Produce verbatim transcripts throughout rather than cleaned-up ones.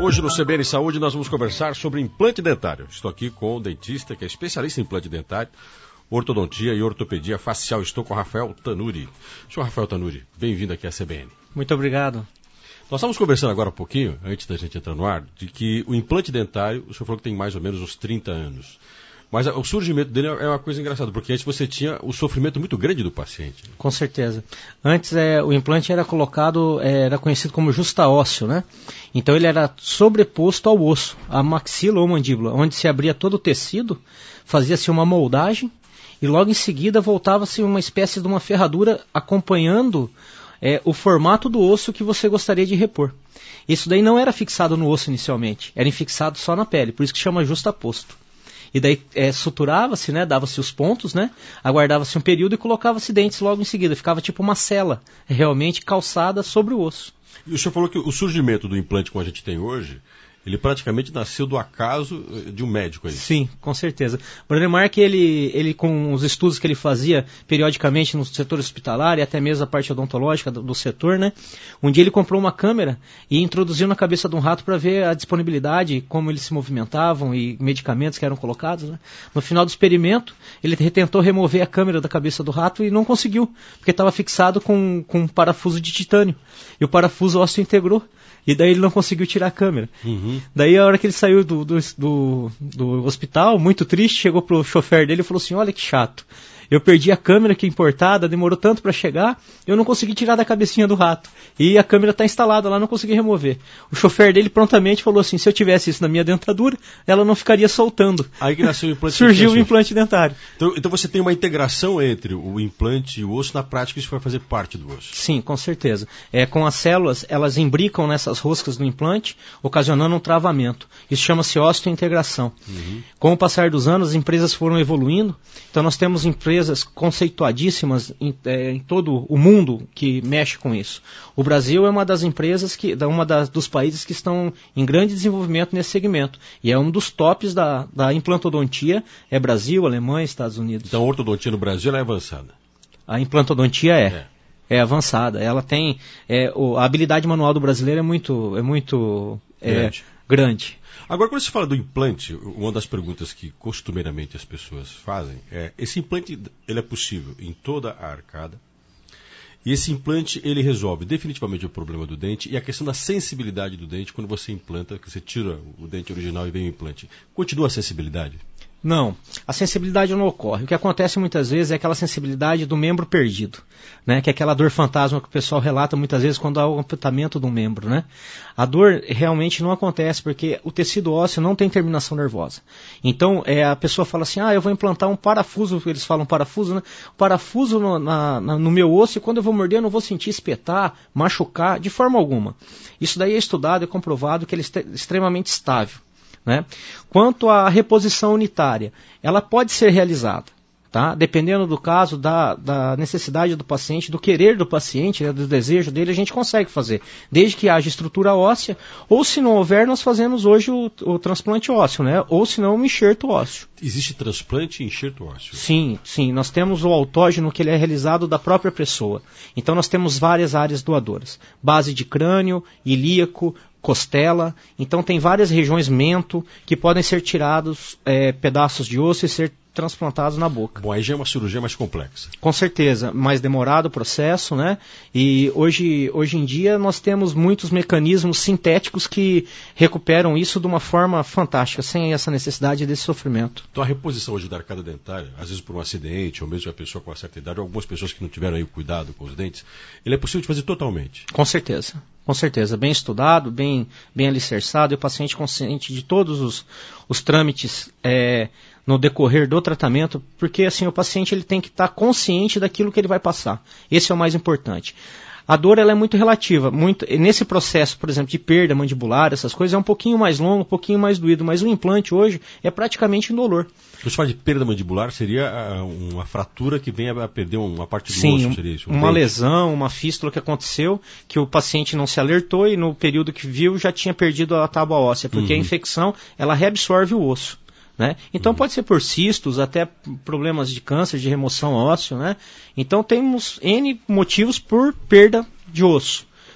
Hoje no C B N Saúde nós vamos conversar sobre implante dentário. Estou aqui com o dentista que é especialista em implante dentário, ortodontia e ortopedia facial. Estou com o Rafael Tanuri. Senhor Rafael Tanuri, bem-vindo aqui à C B N. Muito obrigado. Nós estávamos conversando agora um pouquinho, antes da gente entrar no ar, de que o implante dentário, o senhor falou que tem mais ou menos uns trinta anos. Mas o surgimento dele é uma coisa engraçada, porque antes você tinha o sofrimento muito grande do paciente. Com certeza. Antes é, o implante era colocado, é, era conhecido como justa-ósseo, né? Então ele era sobreposto ao osso, a maxila ou mandíbula, onde se abria todo o tecido, fazia-se uma moldagem e logo em seguida voltava-se uma espécie de uma ferradura acompanhando é, o formato do osso que você gostaria de repor. Isso daí não era fixado no osso inicialmente, era fixado só na pele, por isso que chama justaposto. E daí é, suturava-se, né, dava-se os pontos, né, aguardava-se um período e colocava-se dentes logo em seguida. Ficava tipo uma cela, realmente calçada sobre o osso. E o senhor falou que o surgimento do implante como a gente tem hoje, ele praticamente nasceu do acaso de um médico aí. Sim, com certeza. O Brodemar, ele, ele, com os estudos que ele fazia periodicamente no setor hospitalar e até mesmo a parte odontológica do, do setor, né? Um dia ele comprou uma câmera e introduziu na cabeça de um rato para ver a disponibilidade, como eles se movimentavam e medicamentos que eram colocados, né? No final do experimento, ele tentou remover a câmera da cabeça do rato e não conseguiu, porque estava fixado com, com um parafuso de titânio. E o parafuso ósseo integrou. E daí ele não conseguiu tirar a câmera. Uhum. Daí a hora que ele saiu do, do, do, do hospital, muito triste, chegou pro chofer dele e falou assim, olha que chato. Eu perdi a câmera que é importada, demorou tanto para chegar, eu não consegui tirar da cabecinha do rato. E a câmera está instalada lá, não consegui remover. O chofer dele prontamente falou assim, se eu tivesse isso na minha dentadura, ela não ficaria soltando. Aí que nasceu o implante Surgiu o implante dentário. Então, então você tem uma integração entre o implante e o osso, na prática isso vai fazer parte do osso. Sim, com certeza. É, com as células, elas imbricam nessas roscas do implante, ocasionando um travamento. Isso chama-se osteointegração. Uhum. Com o passar dos anos, as empresas foram evoluindo, então nós temos empresas empresas conceituadíssimas em, é, em todo o mundo que mexe com isso. O Brasil é uma das empresas, que, uma das, dos países que estão em grande desenvolvimento nesse segmento. E é um dos tops da, da implantodontia, é Brasil, Alemanha, Estados Unidos. Então a ortodontia no Brasil ela é avançada? A implantodontia é. é. É avançada. Ela tem... É, o, a habilidade manual do brasileiro é muito, é muito é, grande. grande. Agora, quando se fala do implante, uma das perguntas que costumeiramente as pessoas fazem é, esse implante ele é possível em toda a arcada, e esse implante ele resolve definitivamente o problema do dente e a questão da sensibilidade do dente quando você implanta, que você tira o dente original e vem o implante. Continua a sensibilidade? Não, a sensibilidade não ocorre. O que acontece muitas vezes é aquela sensibilidade do membro perdido, né? Que é aquela dor fantasma que o pessoal relata muitas vezes quando há o amputamento de um membro, né? A dor realmente não acontece porque o tecido ósseo não tem terminação nervosa. Então é, a pessoa fala assim, ah, eu vou implantar um parafuso, eles falam parafuso, né? Parafuso no, na, na, no meu osso e quando eu vou morder eu não vou sentir espetar, machucar, de forma alguma. Isso daí é estudado e comprovado que ele é extremamente estável. Né? Quanto à reposição unitária, ela pode ser realizada, tá? Dependendo do caso, da, da necessidade do paciente, do querer do paciente, né, do desejo dele, a gente consegue fazer, desde que haja estrutura óssea, ou se não houver, nós fazemos hoje o, o transplante ósseo, né? Ou se não, um enxerto ósseo. Existe transplante e enxerto ósseo? Sim, sim, nós temos o autógeno que ele é realizado da própria pessoa, então nós temos várias áreas doadoras, base de crânio, ilíaco, costela, então tem várias regiões mento que podem ser tirados é, pedaços de osso e ser transplantados na boca. Bom, aí já é uma cirurgia mais complexa. Com certeza, mais demorado o processo, né? E hoje, hoje em dia nós temos muitos mecanismos sintéticos que recuperam isso de uma forma fantástica, sem essa necessidade desse sofrimento. Então a reposição hoje da arcada dentária, às vezes por um acidente, ou mesmo a pessoa com uma certa idade, ou algumas pessoas que não tiveram aí o cuidado com os dentes, ele é possível de fazer totalmente? Com certeza. Com certeza, bem estudado, bem, bem alicerçado, e o paciente consciente de todos os, os trâmites é, no decorrer do tratamento, porque assim, o paciente ele tem que estar consciente daquilo que ele vai passar. Esse é o mais importante. A dor ela é muito relativa. Muito, nesse processo, por exemplo, de perda mandibular, essas coisas, é um pouquinho mais longo, um pouquinho mais doído, mas o implante hoje é praticamente indolor. Quando você fala de perda mandibular, seria uma fratura que vem a perder uma parte do Sim, osso? Seria isso? Um uma dente. lesão, uma fístula que aconteceu, que o paciente não se alertou e no período que viu já tinha perdido a tábua óssea, porque uhum. a infecção ela reabsorve o osso. Né? Então uhum. pode ser por cistos, até problemas de câncer, de remoção óssea, né? Então temos N motivos por perda de osso.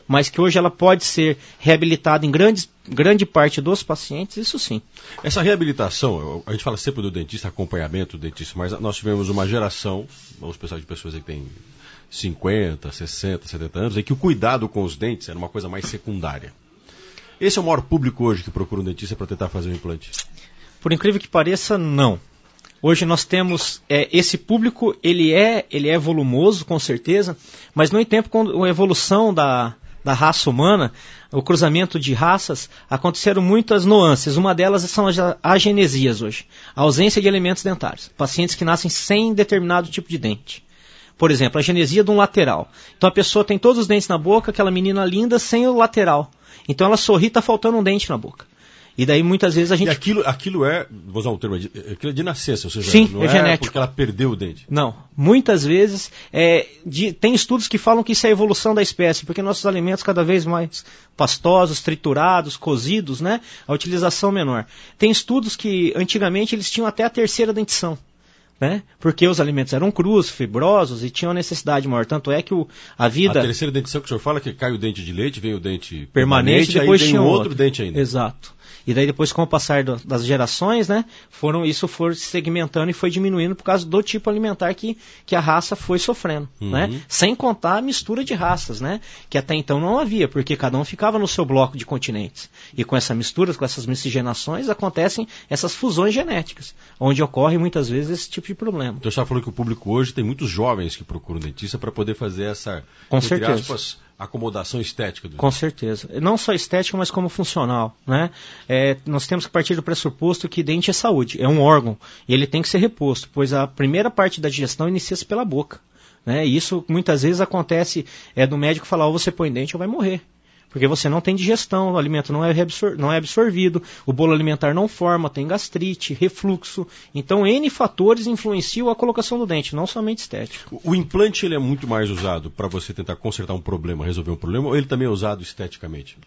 mas que hoje ela pode ser reabilitada em grandes, grande parte dos pacientes, isso sim. Essa reabilitação, a gente fala sempre do dentista, acompanhamento do dentista, mas nós tivemos uma geração, vamos pensar de pessoas que têm cinquenta, sessenta, setenta anos, em que o cuidado com os dentes era uma coisa mais secundária. Esse é o maior público hoje que procura um dentista para tentar fazer um implante? Por incrível que pareça, não. Hoje nós temos, é, esse público, ele é, ele é volumoso, com certeza, mas no tempo, com a evolução da, da raça humana, o cruzamento de raças, aconteceram muitas nuances. Uma delas são as agenesias hoje, a ausência de elementos dentários. Pacientes que nascem sem determinado tipo de dente. Por exemplo, a agenesia de um lateral. Então a pessoa tem todos os dentes na boca, aquela menina linda, sem o lateral. Então ela sorri, está faltando um dente na boca. E daí muitas vezes a gente... E aquilo, aquilo é, vou usar um termo, aquilo é de nascença, ou seja, Sim, não é, é genético. Porque ela perdeu o dente. Não, muitas vezes é, de, tem estudos que falam que isso é a evolução da espécie, porque nossos alimentos cada vez mais pastosos, triturados, cozidos, né? A utilização menor. Tem estudos que antigamente eles tinham até a terceira dentição. Né? Porque os alimentos eram crus, fibrosos e tinham necessidade maior. Tanto é que o, a vida... A terceira dentição que o senhor fala é que cai o dente de leite, vem o dente permanente, permanente depois aí vem tinha um outro. outro dente ainda. Exato. E daí depois, com o passar do, das gerações, né, foram, isso foi se segmentando e foi diminuindo por causa do tipo alimentar que, que a raça foi sofrendo. Uhum. Né? Sem contar a mistura de raças, né, que até então não havia, porque cada um ficava no seu bloco de continentes. E com essa mistura, com essas miscigenações, acontecem essas fusões genéticas, onde ocorre muitas vezes esse tipo de problema. Então você falou que o público hoje tem muitos jovens que procuram dentista para poder fazer essa, com entre certeza. aspas, acomodação estética. Do Com certeza. Não só estética, mas como funcional. Né? É, nós temos que partir do pressuposto que dente é saúde, é um órgão, e ele tem que ser reposto, pois a primeira parte da digestão inicia-se pela boca. Né? E isso muitas vezes acontece é, do médico falar, ou você põe dente ou vai morrer. Porque você não tem digestão, o alimento não é, reabsor- não é absorvido, o bolo alimentar não forma, tem gastrite, refluxo. Então, N fatores influenciam a colocação do dente, não somente estético. O, o implante ele é muito mais usado para você tentar consertar um problema, resolver um problema, ou ele também é usado esteticamente?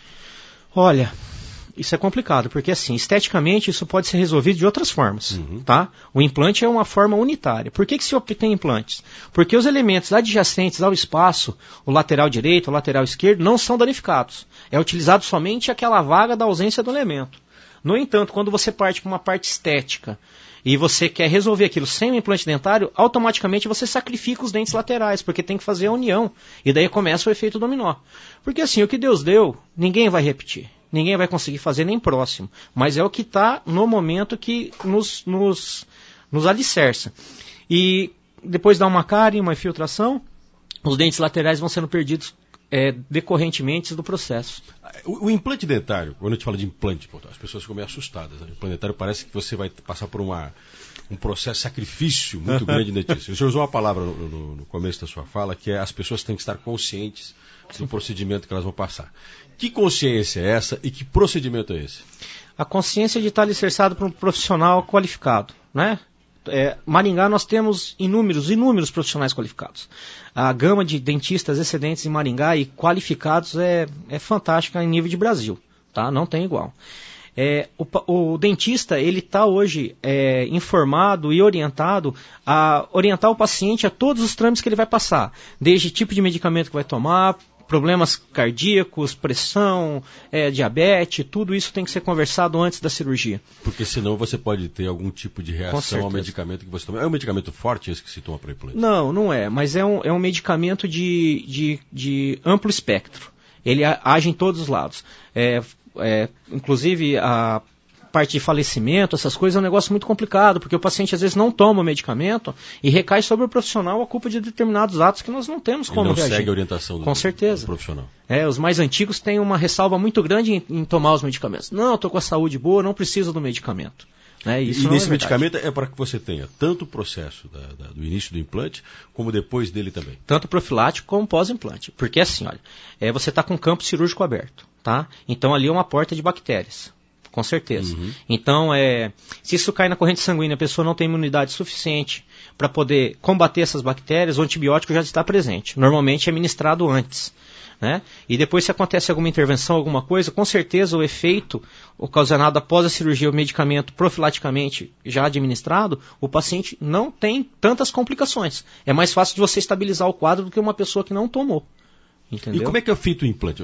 Olha, isso é complicado, porque assim, esteticamente isso pode ser resolvido de outras formas. Uhum. Tá? O implante é uma forma unitária. Por que, que se obtém implantes? Porque os elementos adjacentes ao espaço, o lateral direito, o lateral esquerdo, não são danificados. É utilizado somente aquela vaga da ausência do elemento. No entanto, quando você parte para uma parte estética e você quer resolver aquilo sem um implante dentário, automaticamente você sacrifica os dentes laterais, porque tem que fazer a união. E daí começa o efeito dominó. Porque assim, o que Deus deu, ninguém vai repetir. Ninguém vai conseguir fazer nem próximo. Mas é o que está no momento que nos, nos, nos alicerça. E depois dá uma cárie, uma infiltração, os dentes laterais vão sendo perdidos é, decorrentemente do processo. O, o implante dentário, quando a gente fala de implante, pô, as pessoas ficam meio assustadas. Né? O implante dentário parece que você vai passar por uma, um processo de sacrifício muito grande no dentista. O senhor usou uma palavra no, no, no começo da sua fala, que é as pessoas têm que estar conscientes do procedimento que elas vão passar. Que consciência é essa e que procedimento é esse? A consciência de estar alicerçado por um profissional qualificado, né? É, Maringá nós temos inúmeros, inúmeros profissionais qualificados. A gama de dentistas excedentes em Maringá e qualificados é, é fantástica em nível de Brasil, tá? Não tem igual. É, o, o dentista ele está hoje é, informado e orientado a orientar o paciente a todos os trâmites que ele vai passar, desde tipo de medicamento que vai tomar, problemas cardíacos, pressão, é, diabetes, tudo isso tem que ser conversado antes da cirurgia. Porque senão você pode ter algum tipo de reação ao medicamento que você toma. É um medicamento forte esse que se toma para implante? Não, não é, mas é um, é um medicamento de, de, de amplo espectro. Ele age em todos os lados. É, é, inclusive a parte de falecimento, essas coisas é um negócio muito complicado, porque o paciente às vezes não toma o medicamento e recai sobre o profissional a culpa de determinados atos que nós não temos como Ele não reagir. segue a orientação do, Com certeza. do profissional. É, os mais antigos têm uma ressalva muito grande em, em tomar os medicamentos. Não, eu estou com a saúde boa, não preciso do medicamento. Né? Isso e nesse é medicamento é para que você tenha tanto o processo da, da, do início do implante, como depois dele também. Tanto profilático como pós-implante. Porque assim, olha, é, você está com um campo cirúrgico aberto, tá? Então ali é uma porta de bactérias. Com certeza. Uhum. Então, é, se isso cai na corrente sanguínea, a pessoa não tem imunidade suficiente para poder combater essas bactérias, o antibiótico já está presente. Normalmente é ministrado antes. Né? E depois, se acontece alguma intervenção, alguma coisa, com certeza o efeito ocasionado após a cirurgia, o medicamento profilaticamente já administrado, o paciente não tem tantas complicações. É mais fácil de você estabilizar o quadro do que uma pessoa que não tomou. Entendeu? E como é que é feito o implante?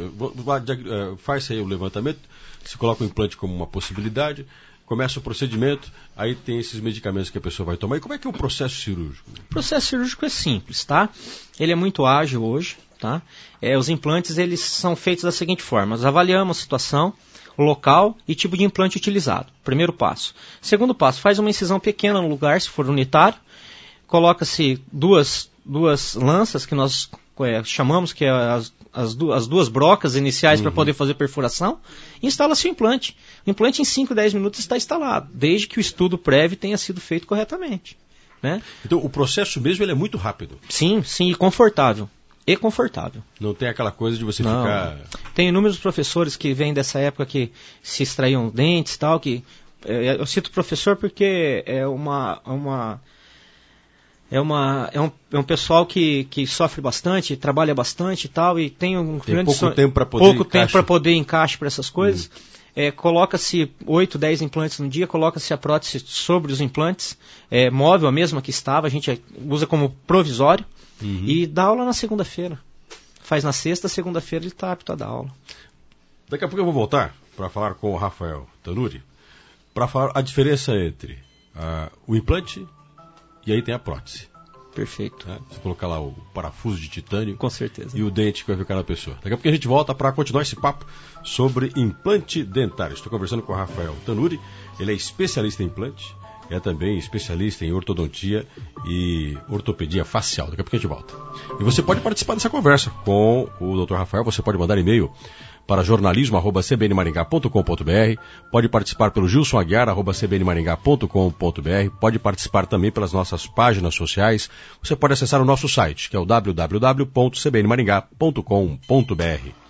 Faz aí o levantamento, se coloca o implante como uma possibilidade, começa o procedimento, aí tem esses medicamentos que a pessoa vai tomar. E como é que é o processo cirúrgico? O processo cirúrgico é simples, tá? Ele é muito ágil hoje, tá? É, os implantes, eles são feitos da seguinte forma: nós avaliamos a situação, o local e tipo de implante utilizado. Primeiro passo. Segundo passo, faz uma incisão pequena no lugar, se for unitário, coloca-se duas, duas lanças que nós é, chamamos que é as, as, du as duas brocas iniciais, uhum, para poder fazer perfuração, e instala-se o implante. O implante em cinco, dez minutos está instalado, desde que o estudo prévio tenha sido feito corretamente. Né? Então o processo mesmo ele é muito rápido. Sim, sim, e confortável. E confortável. Não tem aquela coisa de você Não. ficar... Tem inúmeros professores que vêm dessa época que se extraíam dentes e tal, que... É, eu cito professor porque é uma... uma É, uma, é, um, é um pessoal que, que sofre bastante, trabalha bastante e tal, e tem um tem grande pouco so... tempo para poder pouco encaixe. tempo para poder encaixe para essas coisas. Hum. É, coloca-se oito, dez implantes no dia, coloca-se a prótese sobre os implantes, é, móvel a mesma que estava, a gente usa como provisório, uhum, e dá aula na segunda-feira. Faz na sexta, segunda-feira ele está apto a dar aula. Daqui a pouco eu vou voltar para falar com o Rafael Tanuri, para falar a diferença entre uh, o implante e aí tem a prótese. Perfeito. Né? Você colocar lá o parafuso de titânio. Com certeza. E o dente que vai ficar na pessoa. Daqui a pouco a gente volta para continuar esse papo sobre implante dentário. Estou conversando com o Rafael Tanuri. Ele é especialista em implante. É também especialista em ortodontia e ortopedia facial. Daqui a pouco a gente volta. E você pode participar dessa conversa com o doutor Rafael. Você pode mandar e-mail para jornalismo arroba c b n maringá ponto com ponto b r, pode participar pelo gilson aguiar arroba c b n maringá ponto com ponto b r, pode participar também pelas nossas páginas sociais. Você pode acessar o nosso site, que é o w w w ponto c b n maringá ponto com ponto b r.